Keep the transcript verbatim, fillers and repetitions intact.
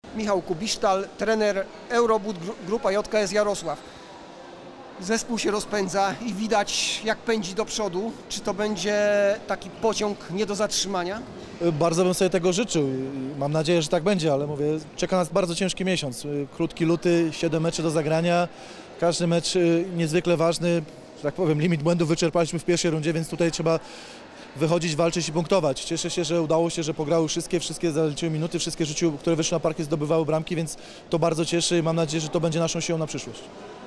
Michał Kubisztal, trener Eurobud, grupa J K S Jarosław. Zespół się rozpędza i widać, jak pędzi do przodu. Czy to będzie taki pociąg nie do zatrzymania? Bardzo bym sobie tego życzył i mam nadzieję, że tak będzie, ale mówię, czeka nas bardzo ciężki miesiąc. Krótki luty, siedem meczy do zagrania, każdy mecz niezwykle ważny. Że tak powiem, limit błędów wyczerpaliśmy w pierwszej rundzie, więc tutaj trzeba wychodzić, walczyć i punktować. Cieszę się, że udało się, że pograły wszystkie, wszystkie zaliczyły minuty, wszystkie rzuciły, które wyszły na parkiet, zdobywały bramki, więc to bardzo cieszy i mam nadzieję, że to będzie naszą siłą na przyszłość.